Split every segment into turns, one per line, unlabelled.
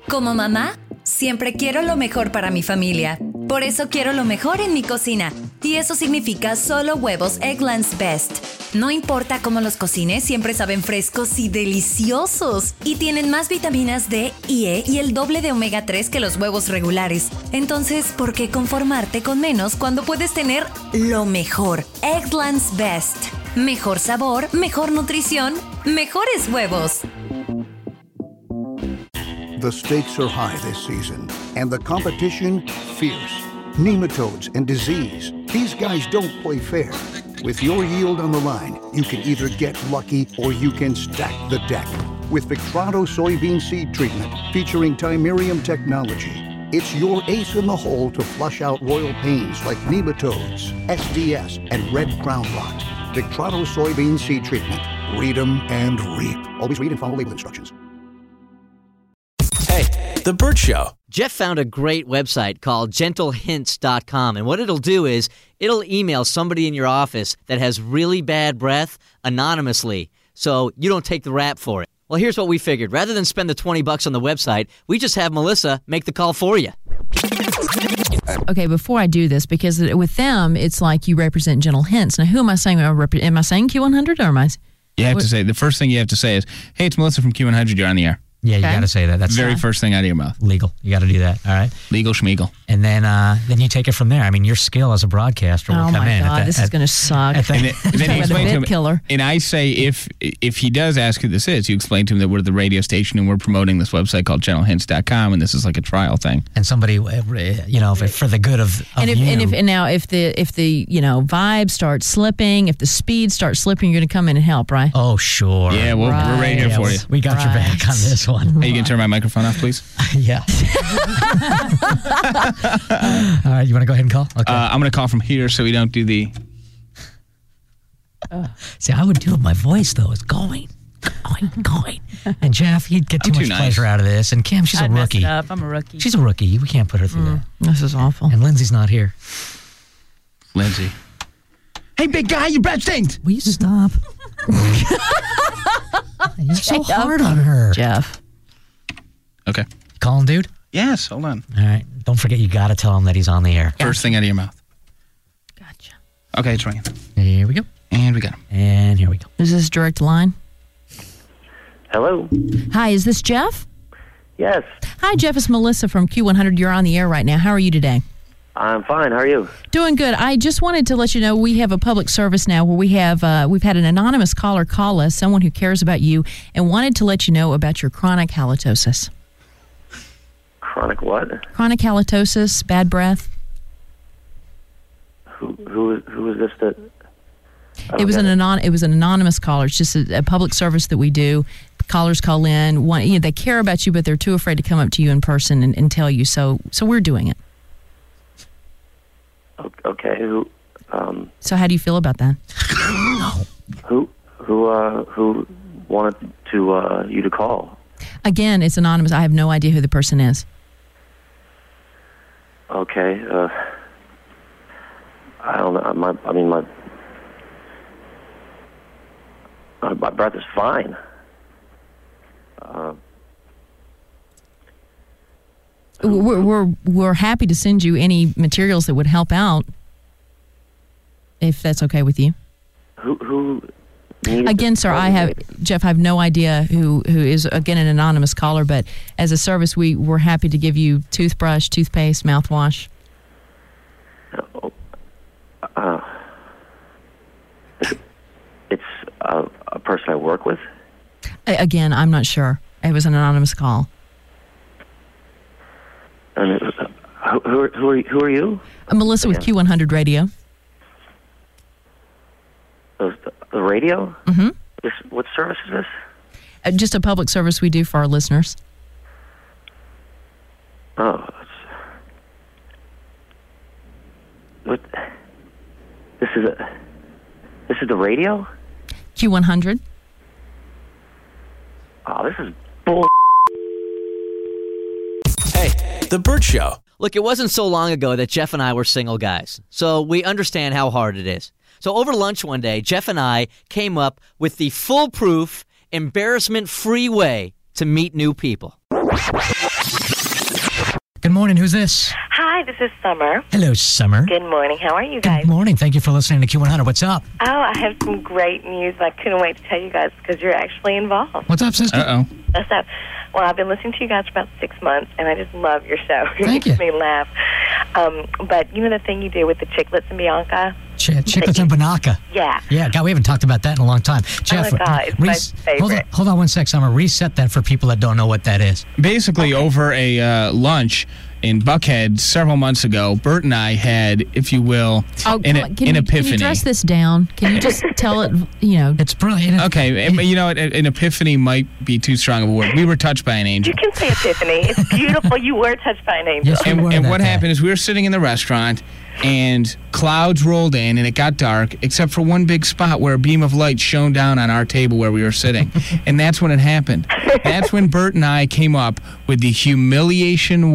Como mamá, siempre quiero lo mejor para mi familia. Por eso quiero lo mejor en mi cocina. Y eso significa solo huevos Eggland's Best. No importa cómo los cocines, siempre saben frescos y deliciosos. Y tienen más vitaminas D y E y el doble de omega 3 que los huevos regulares. Entonces, ¿por qué conformarte con menos cuando puedes tener lo mejor? Eggland's Best. Mejor sabor, mejor nutrición, mejores huevos.
The stakes are high this season, and the competition fierce. Nematodes and disease. These guys don't play fair. With your yield on the line, you can either get lucky or you can stack the deck. With Victrano soybean seed treatment featuring Timerium technology, it's your ace in the hole to flush out royal pains like nematodes, SDS, and red crown rot. Victrano soybean seed treatment. Read 'em and reap. Always read and follow label instructions.
Hey, The Burt Show.
Jeff found a great website called GentleHints.com, and what it'll do is it'll email somebody in your office that has really bad breath anonymously, so you don't take the rap for it. Well, here's what we figured. Rather than spend the $20 on the website, we just have Melissa make the call for you.
Okay, before I do this, because with them, it's like you represent Gentle Hints. Now, who am I saying? Am I saying Q100 or am I?
You have to say, the first thing you have to say is, hey, it's Melissa from Q100, you're on the air.
Yeah, you got to say that. That's
Very first thing out of your mouth.
legal. You got to do that. All right.
Legal schmeagle.
And then you take it from there. I mean, your skill as a broadcaster will
Oh
come
my
in.
God, this is going to suck.
And then you explain to him,
killer.
and I say, if he does ask who this is, you explain to him that we're the radio station and we're promoting this website called GentleHints.com, and this is like a trial thing.
And somebody, for the good of
And
you.
if the vibe starts slipping, if the speed starts slipping, you're going to come in and help, right?
Oh, sure.
Yeah, we're right here for you.
We got your back on this one.
Hey, you can turn my microphone off, please?
Yeah. All right, you want to go ahead and call? Okay.
I'm going to call from here so we don't do the...
See, I would do it. My voice, though, is going. And Jeff, he'd get too much pleasure out of this. And Kim, she's a rookie.
Mess it up. I'm a rookie.
She's a rookie. We can't put her through that.
This is awful.
And Lindsay's not here.
Lindsay. Hey, big guy, your breath stinks.
Will you stop? You're so hard on her.
Jeff.
Okay.
Calling, dude?
Yes, hold on.
All right. Don't forget, you got to tell him that he's on the air.
First thing out of your mouth.
Gotcha.
Okay, it's ringing.
Here we go.
And we got him.
And here we go.
Is this direct line?
Hello.
Hi, is this Jeff?
Yes,
Hi, Jeff. It's Melissa from Q100. You're on the air right now. How are you today?
I'm fine. How are you?
Doing good. I just wanted to let you know we have a public service now where we've had an anonymous caller call us, someone who cares about you, and wanted to let you know about your chronic halitosis.
Chronic what?
Chronic halitosis, bad breath.
Who is this that?
It was an anonymous caller. It's just a public service that we do. Callers call in. They care about you, but they're too afraid to come up to you in person and tell you. So we're doing it.
Okay.
So how do you feel about that?
Who wanted to you to call?
Again, it's anonymous. I have no idea who the person is.
Okay. I don't know. My breath is fine.
We're happy to send you any materials that would help out, if that's okay with you.
Who?
Again, sir, Jeff, I have no idea who is, again, an anonymous caller, but as a service, we're happy to give you toothbrush, toothpaste, mouthwash.
It's a person I work with.
Again, I'm not sure. It was an anonymous call.
And who are you?
Melissa with Q100 Radio.
The radio?
Mm-hmm.
What service is this?
Just a public service we do for our listeners.
Oh. What? This is the radio?
Q100.
Oh, this is bull.
Hey, The Burt Show.
Look, it wasn't so long ago that Jeff and I were single guys, so we understand how hard it is. So over lunch one day, Jeff and I came up with the foolproof, embarrassment-free way to meet new people.
Good morning. Who's this?
Hi, this is Summer.
Hello, Summer.
Good morning. How are you guys?
Good morning. Thank you for listening to Q100. What's up?
Oh, I have some great news. I couldn't wait to tell you guys because you're actually involved.
What's up, sister?
Uh-oh.
What's up? Well, I've been listening to you guys for about 6 months, and I just love your show. It
Thank
makes
you.
me laugh. But you know the thing you do with the Chiclets and Bianca?
Chiclets and Banaka.
Yeah.
Yeah, God, we haven't talked about that in a long time. Jeff,
my God, it's my favorite.
Hold on 1 sec, Summer. Reset that for people that don't know what that is.
Basically, over a lunch in Buckhead several months ago, Bert and I had, if you will, an epiphany.
Can you dress this down? Can you just tell it,
It's brilliant.
Okay, you know, an epiphany might be too strong of a word. We were touched by an angel.
You can say epiphany. It's beautiful. You were touched by an angel.
Yes, we were
And
that
what
day.
happened is we were sitting in the restaurant, and clouds rolled in, and it got dark, except for one big spot where a beam of light shone down on our table where we were sitting. And that's when it happened. That's when Bert and I came up with the humiliation-free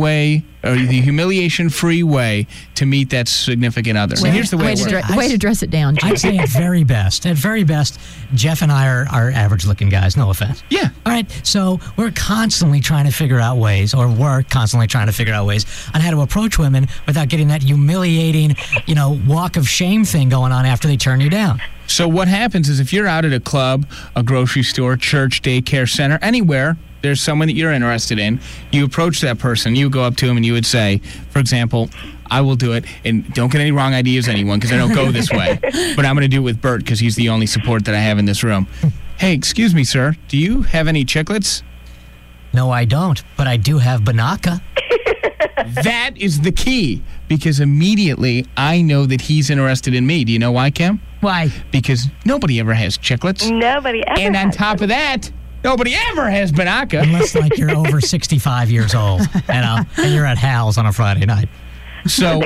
way to meet that significant other. And here's the way it works.
way to dress it down, Jeff.
I'd say at very best, Jeff and I are average-looking guys. No offense.
Yeah.
All right, so we're constantly trying to figure out ways on how to approach women without getting that humiliating, walk of shame thing going on after they turn you down.
So what happens is if you're out at a club, a grocery store, church, daycare center, anywhere, there's someone that you're interested in, you approach that person, you go up to him and you would say, for example, I will do it, and don't get any wrong ideas, anyone, because I don't go this way. But I'm going to do it with Bert because he's the only support that I have in this room. Hey, excuse me, sir, do you have any Chiclets?
No, I don't, but I do have Banaka.
That is the key, because immediately I know that he's interested in me. Do you know why, Kim?
Why?
Because nobody ever has Chiclets.
Nobody ever
And on
has
top of that, nobody ever has Banaka.
Unless, you're over 65 years old, and you're at Hal's on a Friday night.
So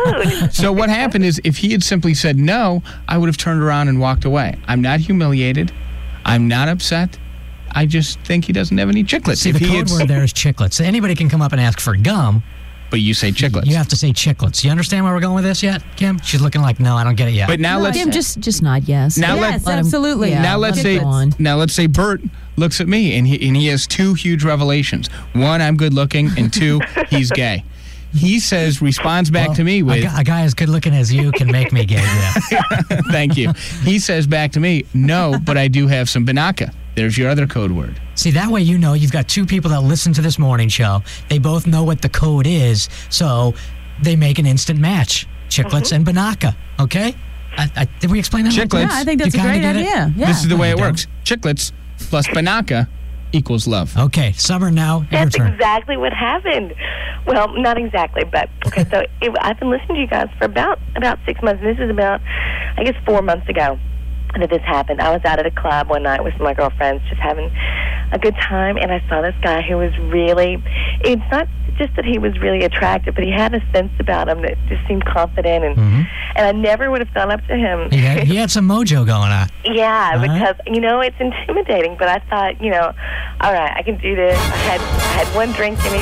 what happened is if he had simply said no, I would have turned around and walked away. I'm not humiliated. I'm not upset. I just think he doesn't have any Chiclets.
See, the code word there is Chiclets. Anybody can come up and ask for gum.
But you say Chiclets.
You have to say Chiclets. You understand where we're going with this yet, Kim? She's looking like, no, I don't get it yet.
But now let's...
Kim, just nod yes.
Now
yes,
let
absolutely.
Now let's say Bert looks at me and he has two huge revelations. One, I'm good looking, and two, he's gay. He responds back to me with...
A guy as good looking as you can make me gay, yeah.
Thank you. He says back to me, no, but I do have some Banaka. There's your other code word.
See, that way you've got two people that listen to this morning show. They both know what the code is, so they make an instant match. Chiclets and Banaka, okay? Did we explain that?
Chiclets.
Yeah, I think that's a great idea. Yeah.
This is the way it works. Chiclets plus Banaka equals love.
Okay, Summer, now your
That's
turn.
exactly what happened. Well, not exactly, but okay. So I've been listening to you guys for about 6 months, and this is about, I guess, 4 months ago that this happened. I was out at a club one night with my girlfriends, just having a good time, and I saw this guy who was really. It's not just that he was really attractive, but he had a sense about him that just seemed confident, and I never would have gone up to him.
He had some mojo going on.
Yeah, because it's intimidating. But I thought, all right, I can do this. I had one drink in me,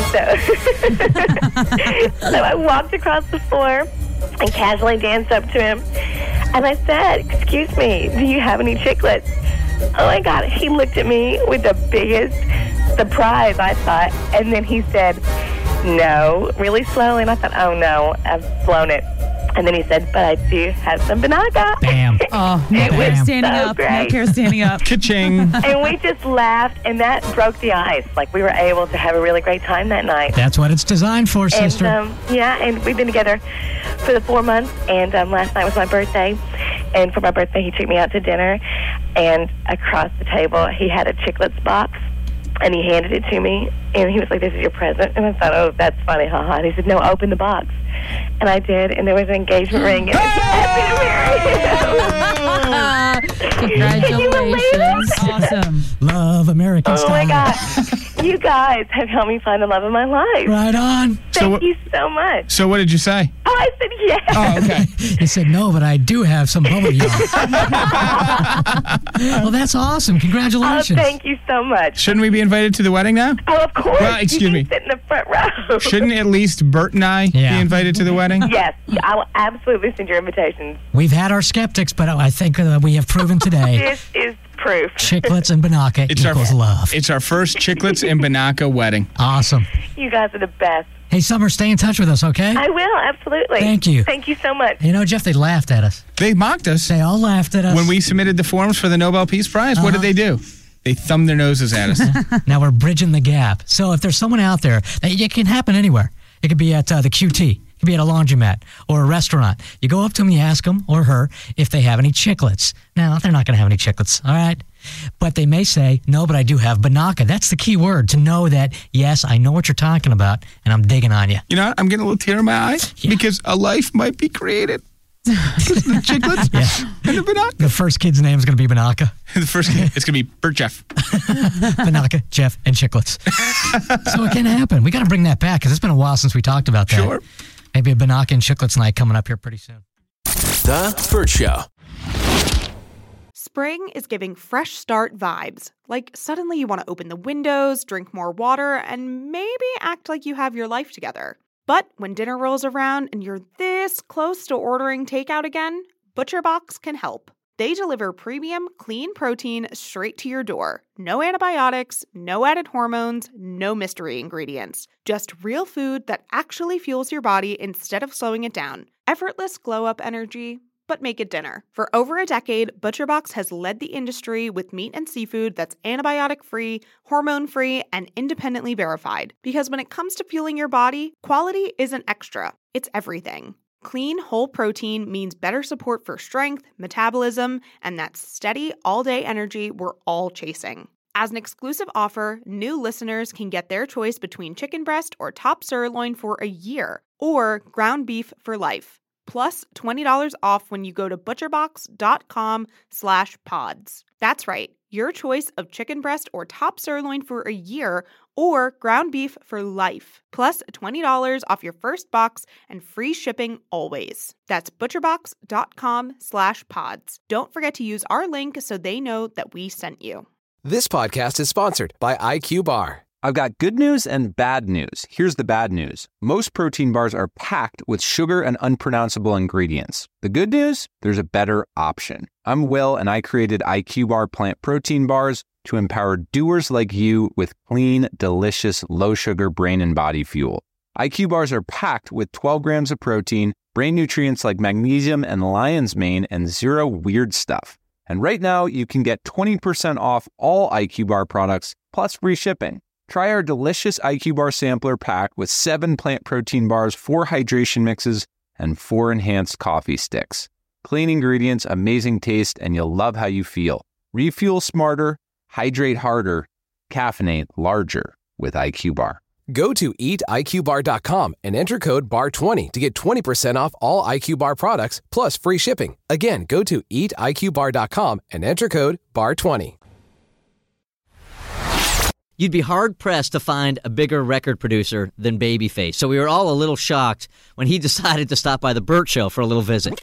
so I walked across the floor and casually danced up to him, and I said, "Excuse me, do you have any Chiclets?" Oh my God! He looked at me with the biggest surprise, I thought, and then he said, "No," really slowly, and I thought, "Oh no, I've blown it." And then he said, "But I do have some Banaka."
Bam.
Oh, no care standing up.
Great.
No care standing up.
Ka-ching.
And we just laughed, and that broke the ice. We were able to have a really great time that night.
That's what it's designed for, sister.
And, and we've been together for the 4 months, and last night was my birthday. And for my birthday, he took me out to dinner, and across the table, he had a Chiclets box, and he handed it to me, and he was like, "This is your present." And I thought, "Oh, that's funny, haha." And he said, "No, open the box." And I did, and there was an engagement ring, and happy to marry him.
Congratulations.
Awesome.
Love American style.
Oh, my God. You guys have helped me find the love of my life.
Right on.
Thank you so much.
So what did you say?
Oh, I said yes.
Oh, okay.
He said, no, but I do have some bubble yum. Well, that's awesome. Congratulations.
Oh, thank you so much.
Shouldn't we be invited to the wedding now?
Oh, of course.
Well, excuse
you
me.
can sit in the front row.
Shouldn't at least Bert and I be invited to the wedding?
Yes. I will absolutely send your invitations.
We've had our skeptics, but I think we have proven today.
This is proof.
Chiclets and Banaka equals love.
It's our first Chiclets and Banaka wedding.
Awesome.
You guys are the best.
Hey, Summer, stay in touch with us, okay?
I will, absolutely.
Thank you.
Thank you so much.
You know, Jeff, they laughed at us.
They mocked us.
They all laughed at us.
When we submitted the forms for the Nobel Peace Prize, what did they do? They thumbed their noses at us.
Now we're bridging the gap. So if there's someone out there, it can happen anywhere. It could be at the QT. It could be at a laundromat or a restaurant. You go up to them, you ask them or her if they have any chiclets. Now, they're not going to have any chiclets, all right? But they may say, no, but I do have Banaka. That's the key word, to know that, yes, I know what you're talking about, and I'm digging on you.
You know, I'm getting a little tear in my eye because a life might be created. The Chiclets and the Banaka.
The first kid's name is going to be Banaka.
The first kid, it's going to be Bert Jeff.
Banaka, Jeff, and Chiclets. So it can happen. We got to bring that back because it's been a while since we talked about that.
Sure.
Maybe a Banaka and Chiclets night coming up here pretty soon.
The Bert Show.
Spring is giving fresh start vibes. Like suddenly you want to open the windows, drink more water, and maybe act like you have your life together. But when dinner rolls around and you're this close to ordering takeout again, ButcherBox can help. They deliver premium, clean protein straight to your door. No antibiotics, no added hormones, no mystery ingredients. Just real food that actually fuels your body instead of slowing it down. Effortless glow-up energy, but make it dinner. For over a decade, ButcherBox has led the industry with meat and seafood that's antibiotic-free, hormone-free, and independently verified. Because when it comes to fueling your body, quality isn't extra, it's everything. Clean, whole protein means better support for strength, metabolism, and that steady, all-day energy we're all chasing. As an exclusive offer, new listeners can get their choice between chicken breast or top sirloin for a year, or ground beef for life. Plus $20 off when you go to butcherbox.com/pods. That's right, your choice of chicken breast or top sirloin for a year or ground beef for life. Plus $20 off your first box and free shipping always. That's butcherbox.com/pods. Don't forget to use our link so they know that we sent you.
This podcast is sponsored by IQ Bar.
I've got good news and bad news. Here's the bad news. Most protein bars are packed with sugar and unpronounceable ingredients. The good news? There's a better option. I'm Will, and I created IQ Bar plant protein bars to empower doers like you with clean, delicious, low-sugar brain and body fuel. IQ Bars are packed with 12 grams of protein, brain nutrients like magnesium and lion's mane, and zero weird stuff. And right now, you can get 20% off all IQ Bar products, plus free shipping. Try our delicious IQ Bar sampler pack with 7 plant protein bars, 4 hydration mixes, and 4 enhanced coffee sticks. Clean ingredients, amazing taste, and you'll love how you feel. Refuel smarter, hydrate harder, caffeinate larger with IQ Bar.
Go to eatiqbar.com and enter code BAR20 to get 20% off all IQ Bar products plus free shipping. Again, go to eatiqbar.com and enter code BAR20.
You'd be hard-pressed to find a bigger record producer than Babyface, so we were all a little shocked when he decided to stop by the Bert Show for a little visit.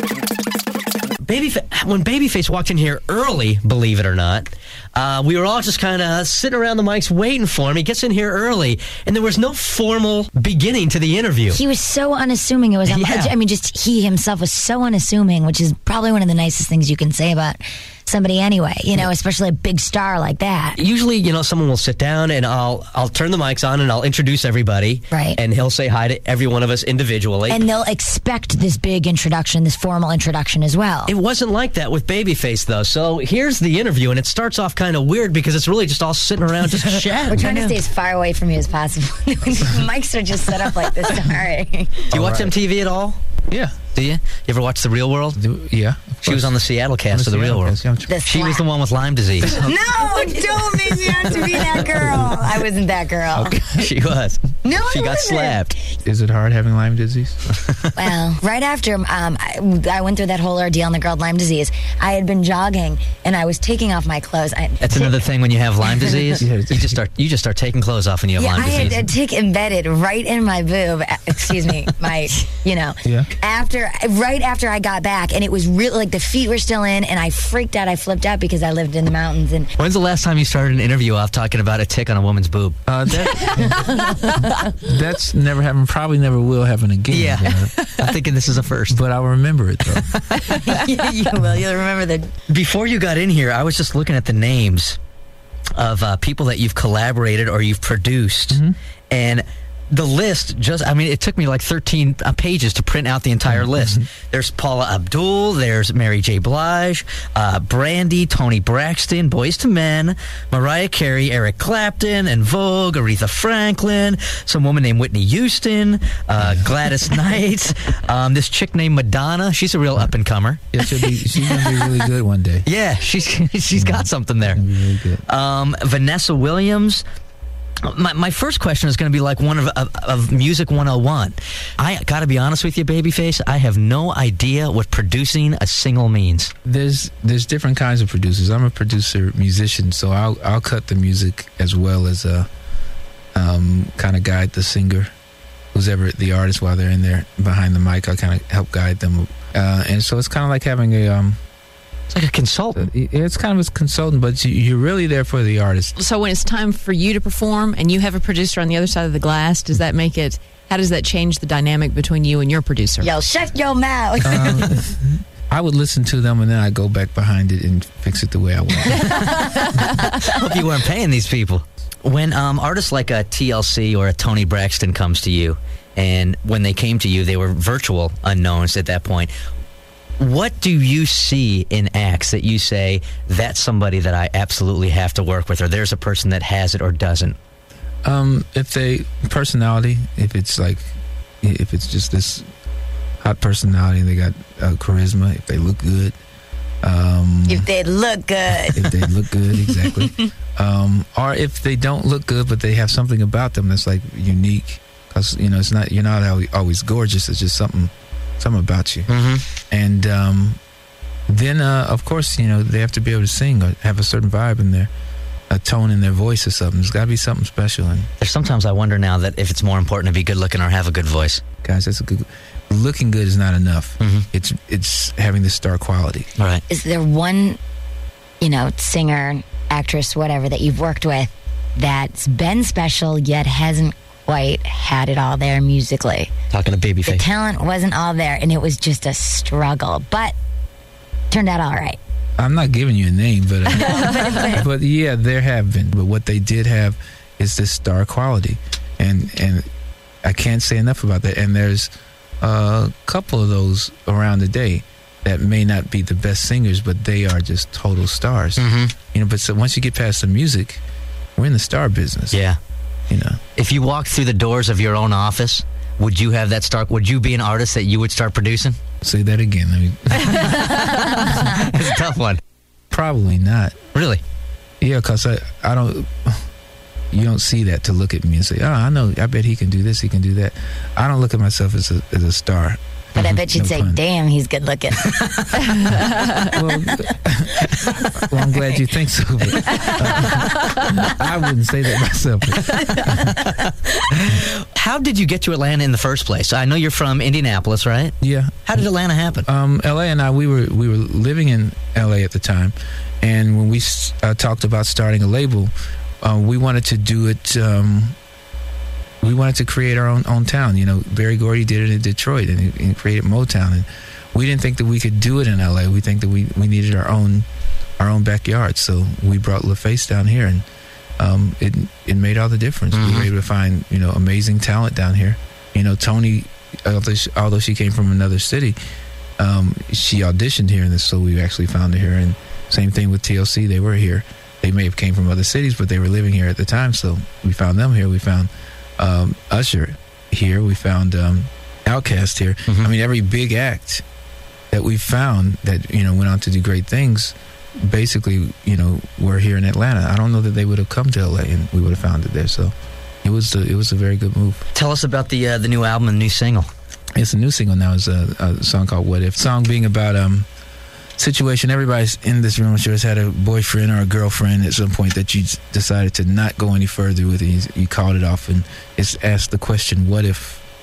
When Babyface walked in here early, believe it or not, we were all just kind of sitting around the mics waiting for him. He gets in here early, and there was no formal beginning to the interview.
He was so unassuming. It was, I mean, just he himself was so unassuming, which is probably one of the nicest things you can say about somebody anyway, you know, especially a big star like that.
Usually, you know, someone will sit down and I'll turn the mics on and I'll introduce everybody.
Right.
And he'll say hi to every one of us individually.
And they'll expect this big introduction, this formal introduction as well.
It wasn't like that with Babyface, though. So here's the interview, and it starts off kind of weird because it's really just all sitting around just chatting.
We're trying to stay as far away from you as possible. Mics are just set up like this. Sorry.
Do you watch MTV at all?
Yeah.
Do you? You ever watch The Real World?
Yeah.
She was on the Seattle cast of The Real World. She was the one with Lyme disease.
No, don't make me out to be that girl. I wasn't that girl.
Okay. She was.
No,
she got slapped.
Is it hard having Lyme disease?
Well, right after I went through that whole ordeal on the girl with Lyme disease, I had been jogging and I was taking off my clothes.
That's another thing when you have Lyme disease. You just start taking clothes off when you have Lyme disease.
I had a tick embedded right in my boob. Excuse me, my, you know.
Yeah.
After right after I got back, and it was really like the feet were still in, and I freaked out. I flipped out because I lived in the mountains. And
when's the last time you started an interview off talking about a tick on a woman's boob?
That's never happened. Probably never will happen again.
Yeah, I'm thinking this is a first,
but I'll remember it though.
You will. You'll remember that.
Before you got in here, I was just looking at the names of people that you've collaborated or you've produced, and the list it took me like 13 pages to print out the entire list. There's Paula Abdul, there's Mary J. Blige, Brandy, Tony Braxton, Boyz II Men, Mariah Carey, Eric Clapton, and Vogue, Aretha Franklin, some woman named Whitney Houston, Gladys Knight, this chick named Madonna. She's a real up-and-comer.
Yeah, she's going to be really good one day.
Yeah, she's got something there.
Really good.
Vanessa Williams. My first question is going to be like one of Music 101. I got to be honest with you, Babyface. I have no idea what producing a single means.
There's different kinds of producers. I'm a producer musician, so I'll cut the music as well as kind of guide the singer, who's ever the artist while they're in there behind the mic. I kind of help guide them, and so it's kind of like having a.
It's like a consultant.
It's kind of a consultant, but you're really there for the artist.
So when it's time for you to perform and you have a producer on the other side of the glass, does that make it, how does that change the dynamic between you and your producer?
Yo, shut your mouth.
I would listen to them and then I'd go back behind it and fix it the way I want.
Hope you weren't paying these people. When artists like a TLC or a Tony Braxton comes to you, and when they came to you, they were virtual unknowns at that point. What do you see in acts that you say, that's somebody that I absolutely have to work with, or there's a person that has it or doesn't?
Personality, if it's just this hot personality, they got charisma, if they look good.
If they look good.
If they look good, exactly. Or if they don't look good, but they have something about them that's like unique. Because, you're not always gorgeous, it's just something about you. And then of course they have to be able to sing or have a certain vibe in there, a tone in their voice or something. There's got to be something special. And
there's sometimes I wonder now that if it's more important to be good looking or have a good voice.
Guys, looking good is not enough. It's having the star quality.
All right.
Is there one singer, actress, whatever that you've worked with that's been special yet hasn't quite had it all there musically?
Talking to Babyface.
The talent wasn't all there, and it was just a struggle, but turned out all right.
I'm not giving you a name, but but yeah, there have been. But what they did have is this star quality, and I can't say enough about that. And there's a couple of those around the day that may not be the best singers, but they are just total stars. But so once you get past the music, we're in the star business.
Yeah. If you walked through the doors of your own office, would you have that start? Would you be an artist that you would start producing?
Say that again.
It's a tough one.
Probably not.
Really?
Yeah, because I don't. You don't see that to look at me and say, "Oh, I know. I bet he can do this. He can do that." I don't look at myself as a star.
But I bet you'd say,
pun.
"Damn, he's good looking."
Well, I'm glad you think so. But, I wouldn't say that myself.
How did you get to Atlanta in the first place? I know you're from Indianapolis, right?
Yeah.
How did Atlanta happen?
L.A. and I, we were living in L.A. at the time, and when we talked about starting a label, we wanted to do it. We wanted to create our own town. Berry Gordy did it in Detroit, and he created Motown. And we didn't think that we could do it in L.A. We think that we needed our own backyard. So we brought LaFace down here, and it made all the difference. We were able to find amazing talent down here. Tony, although she came from another city, she auditioned here, and so we actually found her here. And same thing with TLC. They were here. They may have came from other cities, but they were living here at the time. So we found them here. We found Usher here. We found Outkast here. I mean, every big act that we found that went on to do great things, basically were here in Atlanta. I don't know that they would have come to LA and we would have found it there. So it was a very good move.
Tell us about the new album and new single.
It's a new single now. It's a song called "What If." Song being about situation. Everybody's in this room, I'm sure, has had a boyfriend or a girlfriend at some point that you decided to not go any further with it. You called it off, and it's asked the question, what if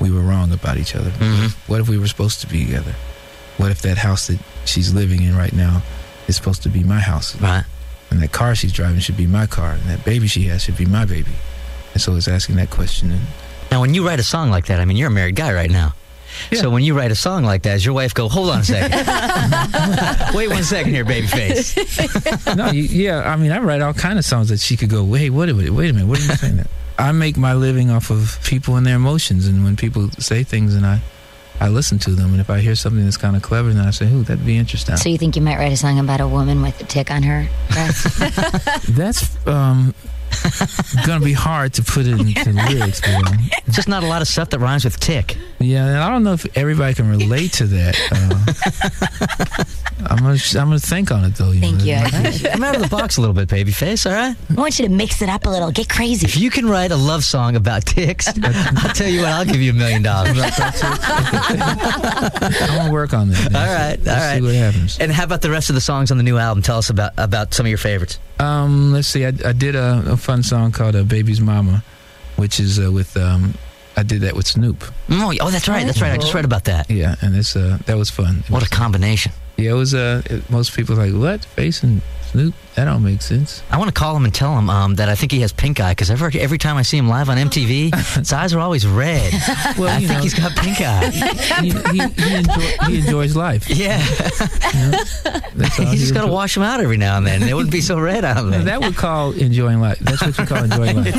we were wrong about each other. What if we were supposed to be together? What if that house that she's living in right now is supposed to be my house?
Right.
And that car she's driving should be my car, and that baby she has should be my baby. And so it's asking that question. And
now, when you write a song like that, I mean, you're a married guy right now. Yeah. So when you write a song like that, does your wife go, hold on a second. Wait 1 second here, babyface.
No, I mean, I write all kind of songs that she could go, wait a minute, what are you saying that? I make my living off of people and their emotions, and when people say things and I listen to them, and if I hear something that's kind of clever, then I say, ooh, that'd be interesting.
So you think you might write a song about a woman with a tick on her breast?
That's going to be hard to put it into lyrics.
It's just not a lot of stuff that rhymes with tick.
Yeah, and I don't know if everybody can relate to that. I'm gonna think on it, though.
Thank you.
I'm out of the box a little bit, babyface, all right?
I want you to mix it up a little. Get crazy.
If you can write a love song about ticks, I'll tell you what, I'll give you $1 million.
I'm going to work on that.
All right.
See what happens.
And how about the rest of the songs on the new album? Tell us about some of your favorites.
Let's see. I did a fun song called Baby's Mama, which is with... I did that with Snoop.
Oh, that's right. I just read about that.
Yeah, and that was fun.
What a combination.
Yeah, it was. Most people are like, what? Face and Snoop? That don't make sense.
I want to call him and tell him that I think he has pink eye, because every time I see him live on MTV, his eyes are always red. Well, I think he's got pink eye.
He enjoys life.
Yeah. You just got to wash him out every now and then. They wouldn't be so red out there.
That would call enjoying life. That's what you call enjoying life.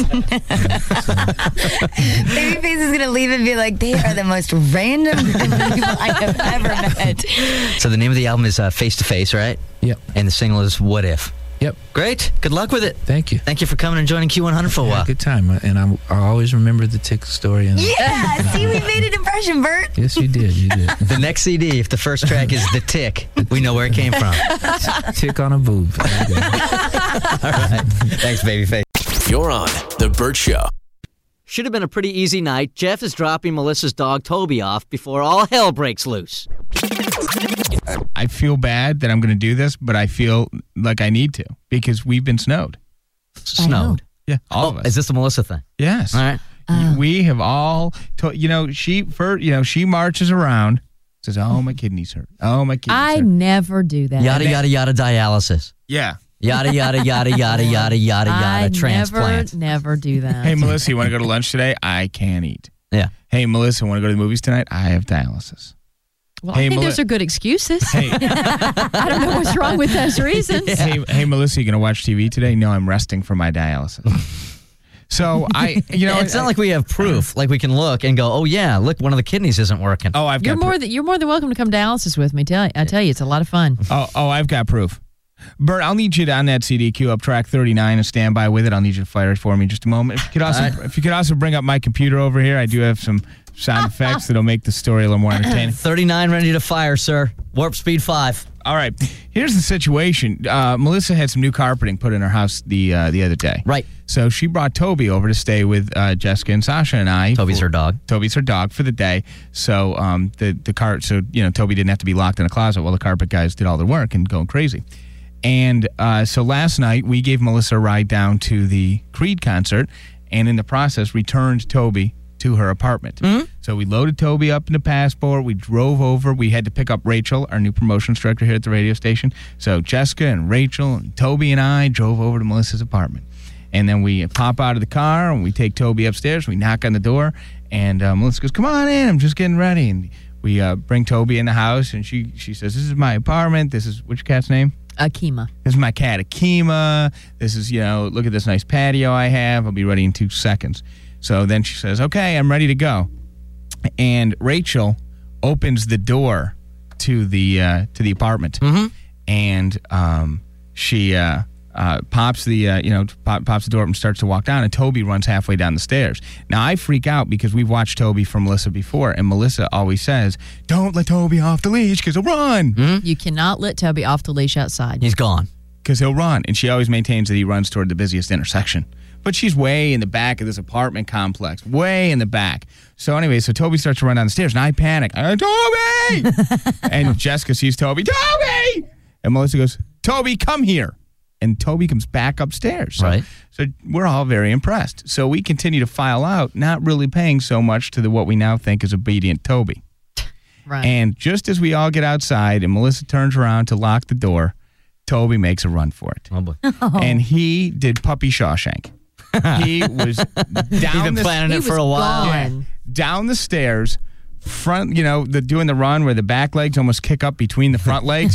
Babyface is going to leave and be like, they are the most random people I have ever met.
So the name of the album is Face to Face, right?
Yep.
And the single is What If?
Yep.
Great. Good luck with it.
Thank you.
Thank you for coming and joining Q100 for a while.
Good time. And I always remember the tick story.
Yeah. See, we made an impression, Bert.
Yes, you did.
The next CD, if the first track is The Tick, we know where it came from.
Tick on a boob.
All right. Thanks, babyface.
You're on The Bert Show.
Should have been a pretty easy night. Jeff is dropping Melissa's dog Toby off before all hell breaks loose.
I feel bad that I'm going to do this, but I feel like I need to because we've been snowed.
Snowed?
Yeah, all of us.
Is this a Melissa thing?
Yes.
All right.
We have all, she marches around, says, "Oh, my kidneys hurt. Oh, my kidneys hurt."
I never do that.
Yada, yada, yada, dialysis.
Yeah.
Yada, yada, yada, yada, yada, yada, yada, transplant.
Never do that.
Hey, Melissa, you want to go to lunch today? I can't eat.
Yeah.
Hey, Melissa, want to go to the movies tonight? I have dialysis.
Well, I think those are good excuses. Hey. I don't know what's wrong with those reasons.
Yeah. Hey, Melissa, you going to watch TV today? No, I'm resting from my dialysis. So
it's not like we have proof. Like we can look and go, oh yeah, look, one of the kidneys isn't working.
Oh,
You're more than welcome to come to dialysis with me. I tell you, it's a lot of fun.
Oh, I've got proof. Bert, I'll need you to, on that CD, cue up track 39 and stand by with it. I'll need you to fire it for me in just a moment. If you could also bring up my computer over here, I do have some sound effects that'll make the story a little more entertaining.
39 ready to fire, sir. Warp speed 5.
All right. Here's the situation. Melissa had some new carpeting put in her house the other day.
Right.
So she brought Toby over to stay with Jessica and Sasha and I.
Toby's her dog.
Toby's her dog for the day. So Toby didn't have to be locked in a closet while the carpet guys did all their work and going crazy. And so last night we gave Melissa a ride down to the Creed concert, and in the process returned Toby to her apartment. Mm-hmm. So we loaded Toby up in the Passport. We drove over. We had to pick up Rachel, our new promotions director here at the radio station. So Jessica and Rachel and Toby and I drove over to Melissa's apartment. And then we pop out of the car and we take Toby upstairs. We knock on the door, and Melissa goes, "Come on in. I'm just getting ready." And we bring Toby in the house, and she says, "This is my apartment. This is," which cat's name?
Akima.
This is my cat, Akima. This is, look at this nice patio I have. I'll be ready in 2 seconds. So then she says, "Okay, I'm ready to go." And Rachel opens the door to the apartment,
mm-hmm.
and she pops the door up and starts to walk down, and Toby runs halfway down the stairs. Now I freak out because we've watched Toby from Melissa before, and Melissa always says, "Don't let Toby off the leash because he'll run."
Mm-hmm.
You cannot let Toby off the leash outside.
He's gone.
Because he'll run, and she always maintains that he runs toward the busiest intersection. But she's way in the back of this apartment complex, way in the back. So anyway, Toby starts to run down the stairs, and I panic. "Toby!" And Jessica sees Toby. "Toby!" And Melissa goes, "Toby, come here." and Toby comes back upstairs. So we're all very impressed. So we continue to file out, not really paying so much to what we now think is obedient Toby.
Right.
And just as we all get outside and Melissa turns around to lock the door, Toby makes a run for it.
Oh, boy.
And he did Puppy Shawshank. He was down
He's been planning it for a while.
Yeah, down the stairs, front, doing the run where the back legs almost kick up between the front legs.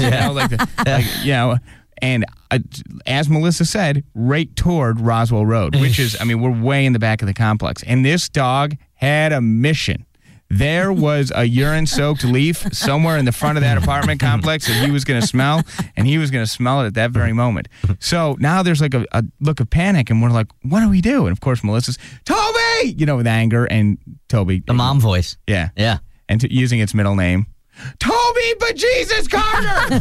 And as Melissa said, right toward Roswell Road, which is, we're way in the back of the complex. And this dog had a mission. There was a urine-soaked leaf somewhere in the front of that apartment complex that he was going to smell, and he was going to smell it at that very moment. So now there's like a look of panic, and we're like, what do we do? And, of course, Melissa's, Toby! With anger, and Toby.
The mom voice.
Yeah.
Yeah.
And using its middle name. Toby bejesus Carter!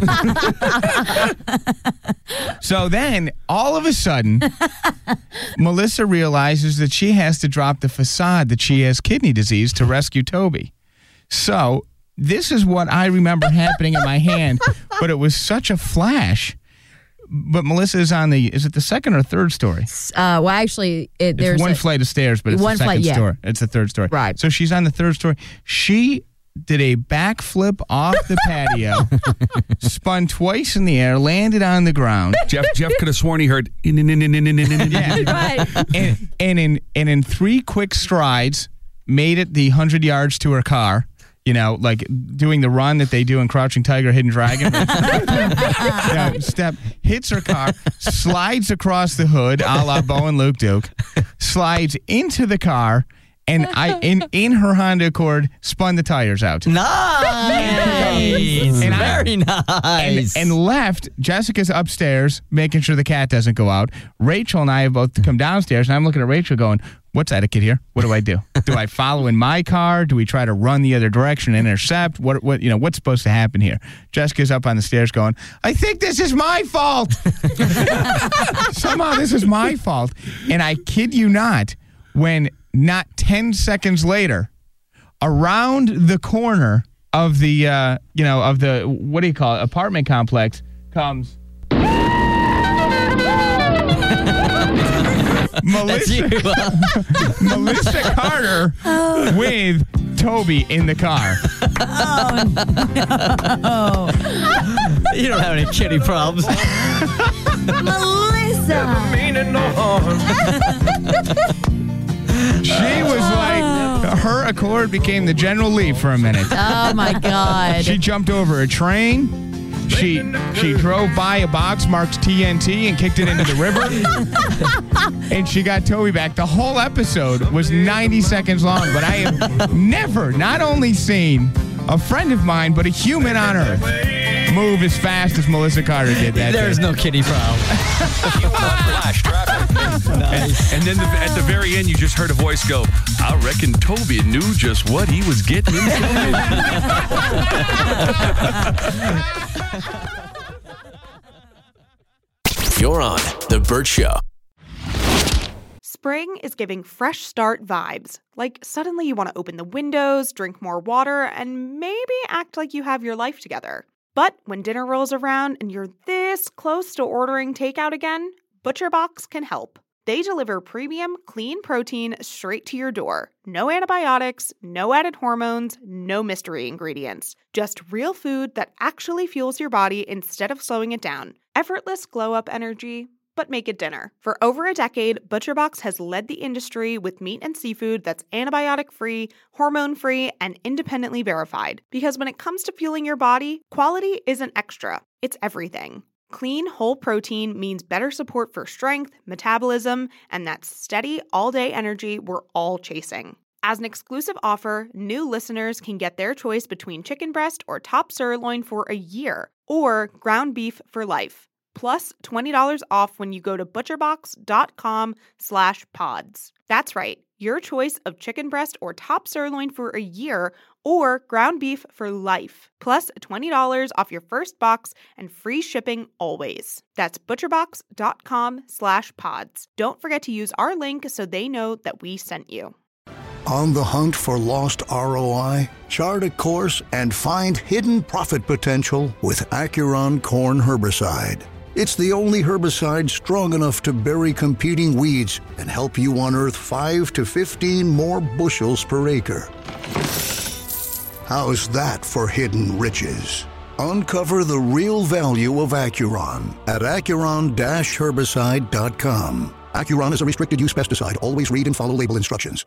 So then, all of a sudden, Melissa realizes that she has to drop the facade that she has kidney disease to rescue Toby. So this is what I remember happening in my hand, but it was such a flash. But Melissa is is it the second or third story?
Well, actually, there's
one flight of stairs, but it's the second story. It's the third story.
Right.
So she's on the third story. She did a backflip off the patio, spun twice in the air, landed on the ground.
Jeff could have sworn he heard.
Right.
And in 3 quick strides, made it the 100 yards to her car. Like doing the run that they do in Crouching Tiger, Hidden Dragon. Step, hits her car, slides across the hood, a la Bo and Luke Duke, slides into the car, and in her Honda Accord, spun the tires out.
Nice. Very nice.
And left. Jessica's upstairs, making sure the cat doesn't go out. Rachel and I have both come downstairs, and I'm looking at Rachel going, what's etiquette here? What do I do? Do I follow in my car? Do we try to run the other direction and intercept? What's supposed to happen here? Jessica's up on the stairs going, I think this is my fault. Somehow this is my fault. And I kid you not, when not 10 seconds later, around the corner of the, what do you call it, apartment complex comes Melissa Carter with Toby in the car.
Oh, no.
You don't have any kitty problems.
Melissa.
She was like, her Accord became the General Lee for a minute.
Oh, my God.
She jumped over a train. She drove by a box marked TNT and kicked it into the river. And she got Toby back. The whole episode was 90 seconds long, but I have never, not only seen a friend of mine, but a human on Earth move as fast as Melissa Carter did that.
There's no kitty problem.
Flash traffic. Nice. And then at the very end, you just heard a voice go, I reckon Toby knew just what he was getting into.
You're on The Bert Show.
Spring is giving fresh start vibes. Like suddenly you want to open the windows, drink more water, and maybe act like you have your life together. But when dinner rolls around and you're this close to ordering takeout again, ButcherBox can help. They deliver premium, clean protein straight to your door. No antibiotics, no added hormones, no mystery ingredients. Just real food that actually fuels your body instead of slowing it down. Effortless glow-up energy, but make it dinner. For over a decade, ButcherBox has led the industry with meat and seafood that's antibiotic-free, hormone-free, and independently verified. Because when it comes to fueling your body, quality isn't extra, it's everything. Clean, whole protein means better support for strength, metabolism, and that steady, all-day energy we're all chasing. As an exclusive offer, new listeners can get their choice between chicken breast or top sirloin for a year, or ground beef for life. Plus $20 off when you go to butcherbox.com/pods. That's right, your choice of chicken breast or top sirloin for a year or ground beef for life. Plus $20 off your first box and free shipping always. That's butcherbox.com/pods. Don't forget to use our link so they know that we sent you.
On the hunt for lost ROI? Chart a course and find hidden profit potential with Acuron Corn Herbicide. It's the only herbicide strong enough to bury competing weeds and help you unearth 5 to 15 more bushels per acre. How's that for hidden riches? Uncover the real value of Acuron at Acuron-herbicide.com. Acuron is a restricted-use pesticide. Always read and follow label instructions.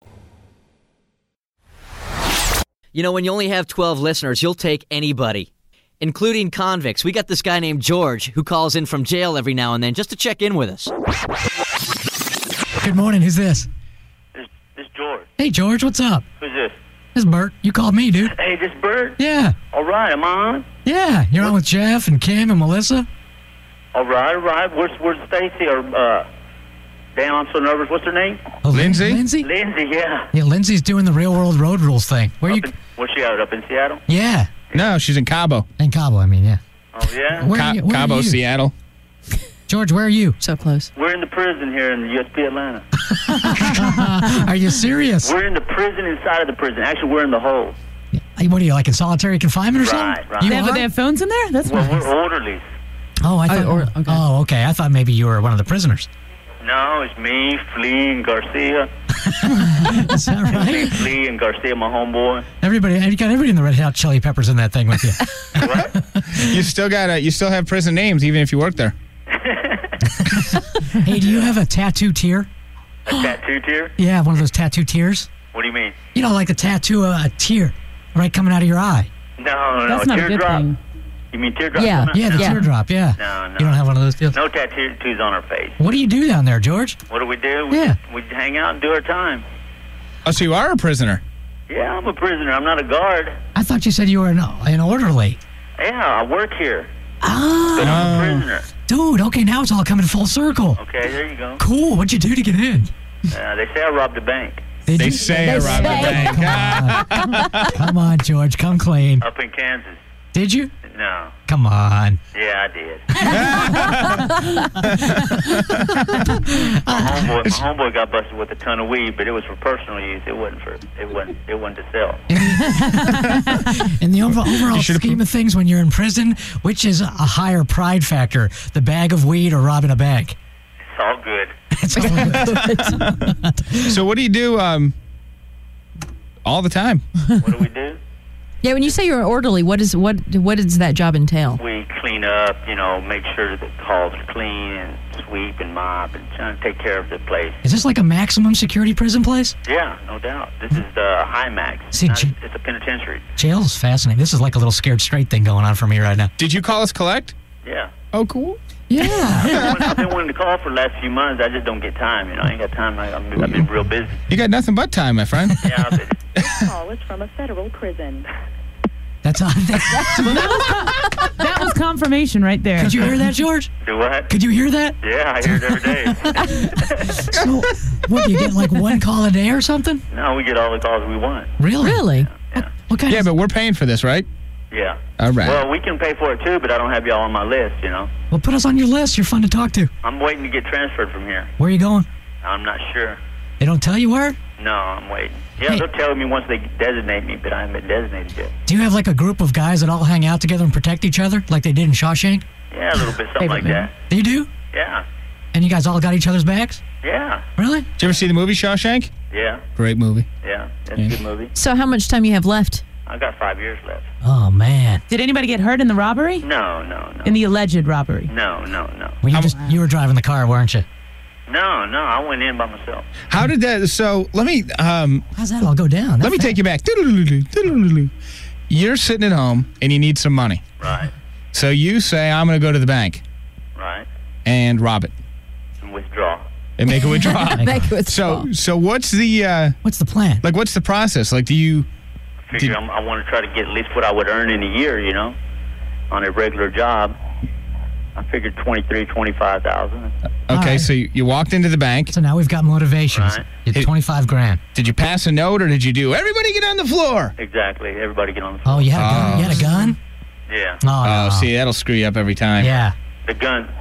You know, when you only have 12 listeners, you'll take anybody, including convicts. We got this guy named George who calls in from jail every now and then just to check in with us.
Good morning. Who's this?
This George.
Hey, George. What's up?
Who's this?
This is Bert. You called me, dude.
Hey, this Bert?
Yeah.
All right, am I on?
Yeah. You're on with Jeff and Kim and Melissa?
All right. Where's Stacy or, damn, I'm so nervous. What's her name?
Oh,
Lindsay?
Lindsay, yeah.
Yeah, Lindsay's doing the Real World Road Rules thing.
Where's she at? Up in Seattle?
Yeah.
No, she's in Cabo.
In Cabo, I mean, yeah.
Oh, yeah?
Where are
Cabo,
you?
Seattle.
George, where are you?
So close.
We're in the prison here in the USP Atlanta.
Are you serious?
We're in the prison inside of the prison. Actually, we're in the hole.
What are you, like in solitary confinement or something?
Right.
You
They
are?
have phones in there? That's
Well,
nice.
we're orderlies.
Oh, I thought. Oh, okay. I thought maybe you were one of the prisoners.
No, it's me, Flea, and Garcia.
Is that right?
Flea and Garcia, my homeboy.
Everybody, you got everybody in the Red Hot Chili Peppers in that thing with you.
You still have prison names even if you work there.
Hey, do you have a tattoo tier?
A tattoo tier?
Yeah, one of those tattoo tiers.
What do you mean?
You know, like a tattoo, a tear, right coming out of your eye.
No,
That's not a good
teardrop.
thing.
You mean teardrop?
Yeah,
No.
the teardrop. Yeah.
No.
You don't have one of those deals.
No tattoos on our face.
What do you do down there, George?
What do? We
Yeah.
We hang out and do our time.
Oh, so you are a prisoner?
Yeah, I'm a prisoner. I'm not a guard.
I thought you said you were an orderly.
Yeah, I work here.
Ah.
But I'm a prisoner.
Dude, okay, now it's all coming full circle.
Okay, there you go.
Cool. What'd you do to get in?
They say I robbed a bank.
They say I robbed a bank.
Come on, George, come clean.
Up in Kansas.
Did you?
No.
Come on.
Yeah, I did. my homeboy got busted with a ton of weed, but it was for personal use. It wasn't to sell.
In the overall scheme of things, when you're in prison, which is a higher pride factor, the bag of weed or robbing a bank?
It's all good.
It's all good.
So what do you do all the time?
What do we do?
Yeah, when you say you're an orderly, what does that job entail?
We clean up, make sure that the halls are clean and sweep and mop and try to take care of the place.
Is this like a maximum security prison place?
Yeah, no doubt. This is the high max.
See,
It's a penitentiary.
Jail's fascinating. This is like a little Scared Straight thing going on for me right now.
Did you call us collect?
Yeah.
Oh, cool.
Yeah.
I've been wanting to call for the last few months. I just don't get time. I ain't got time. I've been real busy.
You got nothing but time, my friend.
Yeah, I bet.
Call is from a federal prison.
That's on.
That was confirmation right there.
Could you hear that, George?
Do what?
Could you hear that?
Yeah, I hear it every day.
So, what, do you get like one call a day or something?
No, we get all the calls we want.
Really?
Really?
What kind
Yeah, but we're paying for this, right?
Yeah.
All right.
Well, we can pay for it too, but I don't have y'all on my list,
Well, put us on your list. You're fun to talk to.
I'm waiting to get transferred from here.
Where are you going?
I'm not sure.
They don't tell you where?
No, I'm waiting. Yeah, they'll tell me once they designate me, but I haven't been designated yet.
Do you have like a group of guys that all hang out together and protect each other like they did in Shawshank?
Yeah, a little bit, something like that.
You do?
Yeah.
And you guys all got each other's backs?
Yeah.
Really?
Did you ever see the movie Shawshank?
Yeah.
Great movie.
Yeah, that's a good movie.
So how much time you have left?
I got 5 years left.
Oh, man.
Did anybody get hurt in the robbery?
No.
In the alleged robbery?
No.
Well, you were driving the car, weren't you?
No, I went in by myself.
How did that? So let me.
How's that all go down?
Let me take you back. You're sitting at home and you need some money.
Right.
So you say, I'm going to go to the bank.
Right.
And rob it.
And withdraw.
And make a withdrawal.
Make a withdrawal.
So what's the
plan?
Like, what's the process? Like, do you?
Figure I want to try to get at least what I would earn in a year, on a regular job. I figured 25,000.
Okay, so you walked into the bank.
So now we've got motivations.
Right.
It's 25 grand.
Did you pass a note or did you do everybody get on the floor?
Exactly. Everybody get on the floor.
Oh, you had a gun? You had a gun?
Yeah.
Oh, no.
See, that'll screw you up every time.
Yeah.
The gun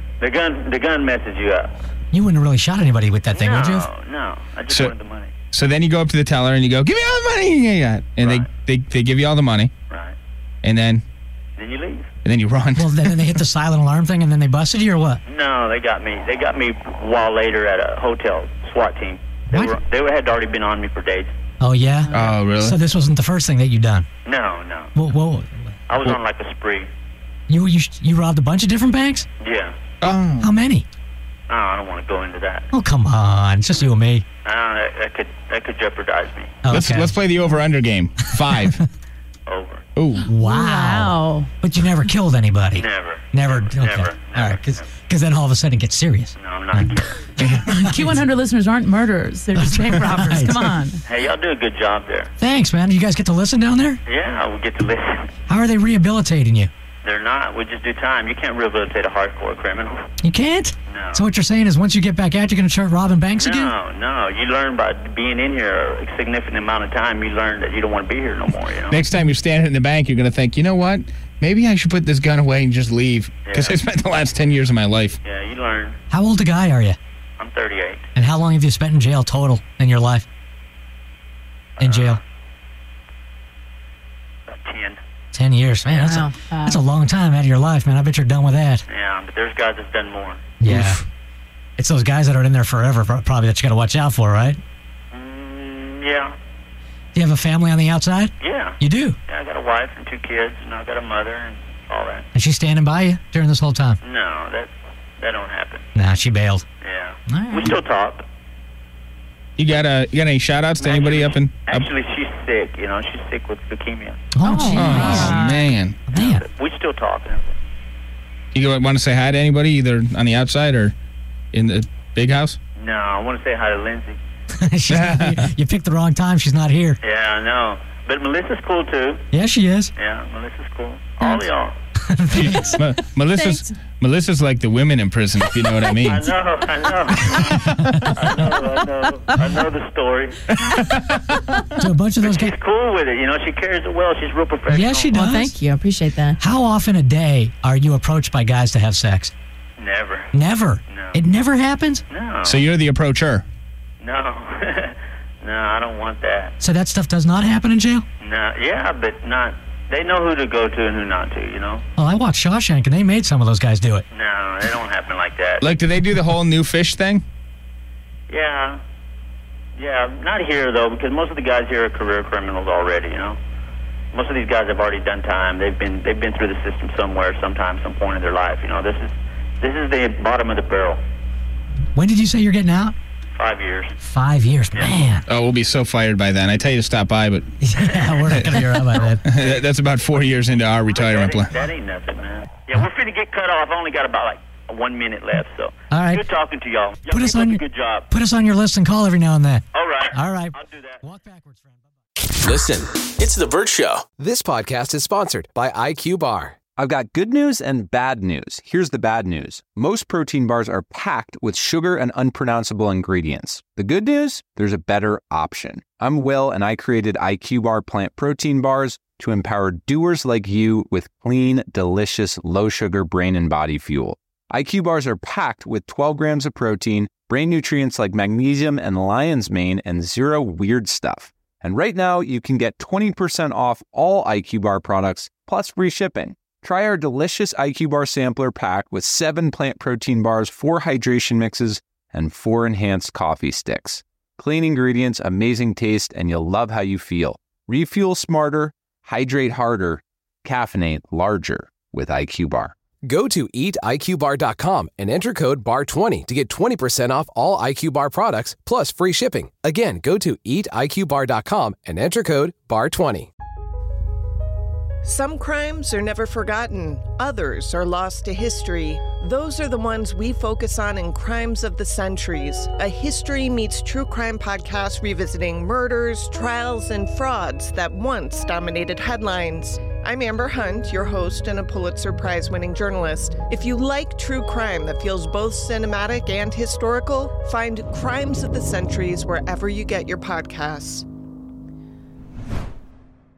messes you up.
You wouldn't have really shot anybody with that thing, would you?
No. I just wanted the money.
So then you go up to the teller and you go, give me all the money you got. And they give you all the money.
Right.
And then
you leave.
and then you run.
Well, then they hit the silent alarm thing, and then they busted you, or what?
No, they got me. They got me a while later at a hotel, SWAT team. They had already been on me for days.
Oh, yeah?
Oh, really?
So this wasn't the first thing that you done?
No.
Whoa.
I was on like a spree.
You robbed a bunch of different banks?
Yeah.
Oh.
How many?
Oh, I don't want to go into that.
Oh, come on. It's just you and me.
That could jeopardize me.
Okay.
Let's play the over-under game. 5.
Over.
Ooh.
Wow. But you never killed anybody?
Never.
Okay.
Never.
All right, because then all of a sudden it gets serious.
No, I'm not.
Q100 listeners aren't murderers. They're just bank robbers.
Right.
Come on.
Hey, y'all do a good job there.
Thanks, man. You guys get to listen down there?
Yeah, I will get to listen.
How are they rehabilitating you?
They're not. We just do time. You can't rehabilitate a hardcore criminal.
You can't?
No.
So what you're saying is once you get back out, you're going to start robbing banks again?
No. You learn by being in here a significant amount of time. You learn that you don't want to be here no more, you know?
Next time you're standing in the bank, you're going to think, you know what? Maybe I should put this gun away and just leave. Because I spent the last 10 years of my life.
Yeah, you learn.
How old a guy are you?
I'm 38.
And how long have you spent in jail total in your life? In jail?
10.
10 years. Man, that's a long time out of your life, man. I bet you're done with that.
Yeah, but there's guys that's done more.
Yeah. Oof. It's those guys that are in there forever, probably, that you got to watch out for, right?
Yeah.
Do you have a family on the outside?
Yeah.
You do?
Yeah, I got a wife and 2 kids, and I got a mother and all that.
And she's standing by you during this whole time?
No, that don't happen.
Nah, she bailed.
Yeah.
Right.
We still talk.
You got any shout-outs to anybody up in...
Actually, she's sick. You know, she's sick with leukemia.
Oh, jeez.
Man.
We still talk.
You want to say hi to anybody, either on the outside or in the big house?
No, I want to say hi to Lindsay.
You picked the wrong time. She's not here.
Yeah, I know. But Melissa's cool, too.
Yeah, she is.
Yeah, Melissa's cool. All of y'all.
Melissa's like the women in prison, if you know what I mean.
I know the story.
So a bunch of those guys.
She's cool with it. You know, she carries it well. She's real professional.
Yeah, she does.
Well, thank you. I appreciate that.
How often a day are you approached by guys to have sex?
Never.
Never?
No.
It never happens?
No.
So you're the approacher?
No. No, I don't want that.
So that stuff does not happen in jail?
No, yeah, but not. They know who to go to and who not to, you know?
Well, I watched Shawshank, and they made some of those guys do it.
No, they don't happen like that.
Like, do they do the whole new fish thing?
Yeah. Yeah, not here, though, because most of the guys here are career criminals already, you know? Most of these guys have already done time. They've been through the system somewhere, sometime, some point in their life, you know? This is the bottom of the barrel.
When did you say you're getting out?
5 years.
5 years, man.
Oh, we'll be so fired by then. I tell you to stop by, but...
Yeah, we're not going to hear about that.
That's about 4 years into our retirement plan.
That ain't nothing, man. Yeah, we're finna get cut off. I only got about, 1 minute left, so...
All right.
Good talking to y'all. Y'all
Put us on
good job.
Put us on your list and call every now and then.
All right.
All right.
I'll do that.
Walk backwards, friend.
Listen, it's The Bert Show.
This podcast is sponsored by IQ Bar.
I've got good news and bad news. Here's the bad news. Most protein bars are packed with sugar and unpronounceable ingredients. The good news? There's a better option. I'm Will, and I created IQ Bar plant protein bars to empower doers like you with clean, delicious, low-sugar brain and body fuel. IQ Bars are packed with 12 grams of protein, brain nutrients like magnesium and lion's mane, and zero weird stuff. And right now, you can get 20% off all IQ Bar products, plus free shipping. Try our delicious IQ Bar sampler pack with 7 plant protein bars, 4 hydration mixes, and 4 enhanced coffee sticks. Clean ingredients, amazing taste, and you'll love how you feel. Refuel smarter, hydrate harder, caffeinate larger with IQ Bar.
Go to eatiqbar.com and enter code BAR20 to get 20% off all IQ Bar products, plus free shipping. Again, go to eatiqbar.com and enter code BAR20.
Some crimes are never forgotten. Others are lost to history. Those are the ones we focus on in Crimes of the Centuries, a history meets true crime podcast revisiting murders, trials, and frauds that once dominated headlines. I'm Amber Hunt, your host and a Pulitzer Prize-winning journalist. If you like true crime that feels both cinematic and historical, find Crimes of the Centuries wherever you get your podcasts.